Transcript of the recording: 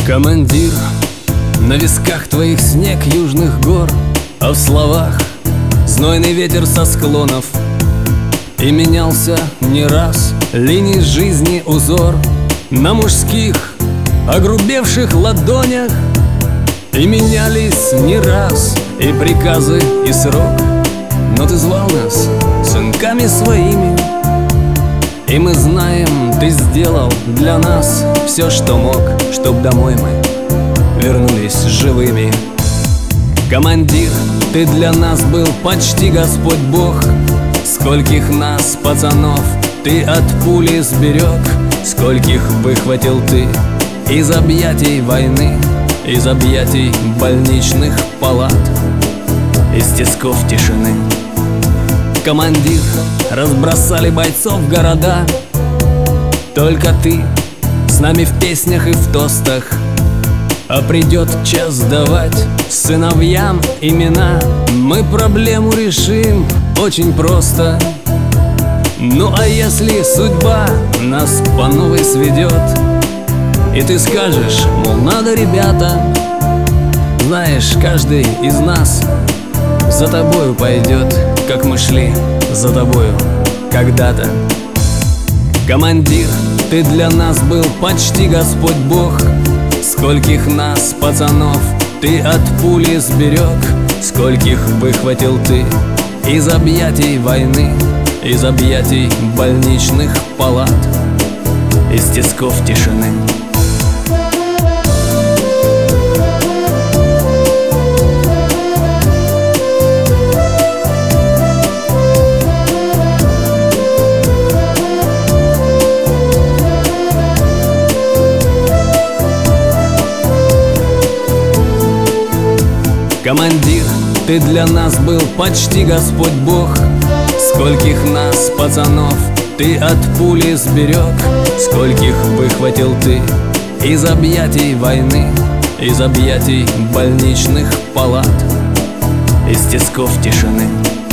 Командир, на висках твоих снег южных гор, а в словах знойный ветер со склонов. И менялся не раз линий жизни узор на мужских огрубевших ладонях. И менялись не раз и приказы, и срок, но ты звал нас сынками своими. И мы знаем, ты сделал для нас все, что мог, чтоб домой мы вернулись живыми. Командир, ты для нас был почти Господь Бог. Скольких нас, пацанов, ты от пули сберег, скольких выхватил ты из объятий войны, из объятий больничных палат, из тисков тишины. Командир, разбросали бойцов в города, только ты с нами в песнях и в тостах. А придет час давать сыновьям имена, мы проблему решим очень просто. Ну а если судьба нас по новой сведет, и ты скажешь, мол, надо, ребята, знаешь, каждый из нас за тобою пойдет, как мы шли за тобою когда-то. Командир, ты для нас был почти Господь Бог. Скольких нас, пацанов, ты от пули сберег, скольких выхватил ты из объятий войны, из объятий больничных палат, из тисков тишины. Командир, ты для нас был почти Господь Бог. Скольких нас, пацанов, ты от пули сберег, скольких выхватил ты из объятий войны, из объятий больничных палат, из тисков тишины.